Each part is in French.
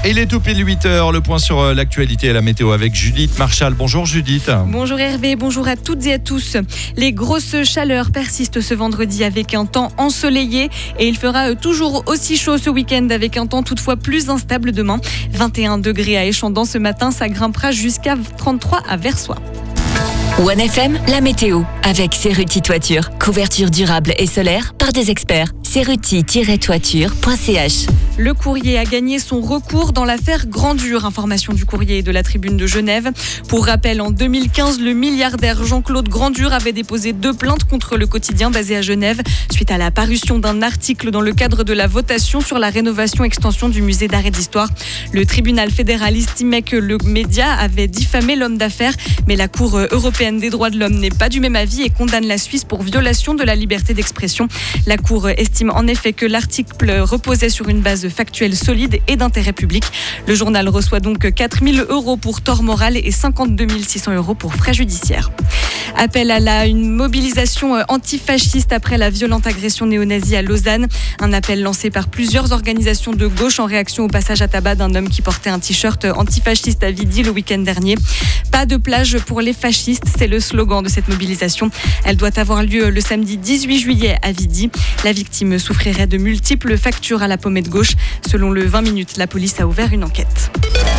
Et il est tout pile 8h, le point sur l'actualité et la météo avec Judith Marchal. Bonjour Judith. Bonjour Hervé, bonjour à toutes et à tous. Les grosses chaleurs persistent ce vendredi avec un temps ensoleillé et il fera toujours aussi chaud ce week-end avec un temps toutefois plus instable demain. 21 degrés à Échandon ce matin, ça grimpera jusqu'à 33 à Versoix. OneFM, la météo, avec Cerruti Toiture. Couverture durable et solaire par des experts. Cerruti-toiture.ch. Le Courrier a gagné son recours dans l'affaire Grandure. Information du Courrier et de la Tribune de Genève. Pour rappel, en 2015, le milliardaire Jean-Claude Grandure avait déposé 2 plaintes contre le quotidien basé à Genève suite à la parution d'un article dans le cadre de la votation sur la rénovation-extension du musée d'art et d'histoire. Le tribunal fédéral estimait que le média avait diffamé l'homme d'affaires, mais la Cour européenne des droits de l'homme n'est pas du même avis et condamne la Suisse pour violation de la liberté d'expression. La Cour estime en effet que l'article reposait sur une base factuelle solide et d'intérêt public. Le journal reçoit donc 4 000 € pour tort moral et 52 600 € pour frais judiciaires. Appel à une mobilisation antifasciste après la violente agression néo-nazie à Lausanne. Un appel lancé par plusieurs organisations de gauche en réaction au passage à tabac d'un homme qui portait un t-shirt antifasciste à Vidi le week-end dernier. Pas de plage pour les fascistes, c'est le slogan de cette mobilisation. Elle doit avoir lieu le samedi 18 juillet à Vidi. La victime souffrirait de multiples fractures à la pommette gauche. Selon le 20 minutes, la police a ouvert une enquête.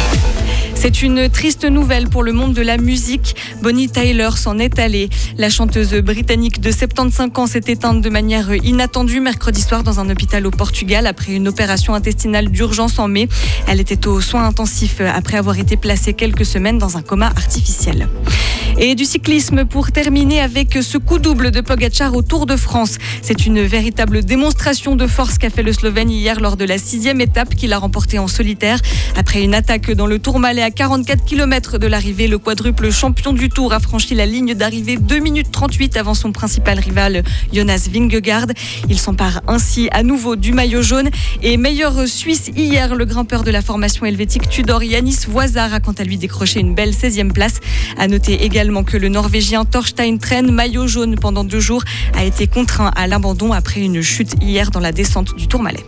C'est une triste nouvelle pour le monde de la musique. Bonnie Tyler s'en est allée. La chanteuse britannique de 75 ans s'est éteinte de manière inattendue mercredi soir dans un hôpital au Portugal après une opération intestinale d'urgence en mai. Elle était aux soins intensifs après avoir été placée quelques semaines dans un coma artificiel. Et du cyclisme pour terminer avec ce coup double de Pogačar au Tour de France. C'est une véritable démonstration de force qu'a fait le Slovène hier lors de la 6e étape qu'il a remportée en solitaire. Après une attaque dans le Tourmalet à 44 km de l'arrivée, le quadruple champion du Tour a franchi la ligne d'arrivée 2 minutes 38 avant son principal rival Jonas Vingegaard. Il s'empare ainsi à nouveau du maillot jaune. Et meilleur Suisse hier, le grimpeur de la formation helvétique Tudor Yanis Voisard a quant à lui décroché une belle 16e place. À noter également que le Norvégien Torstein Tren, maillot jaune pendant 2 jours, a été contraint à l'abandon après une chute hier dans la descente du Tourmalet.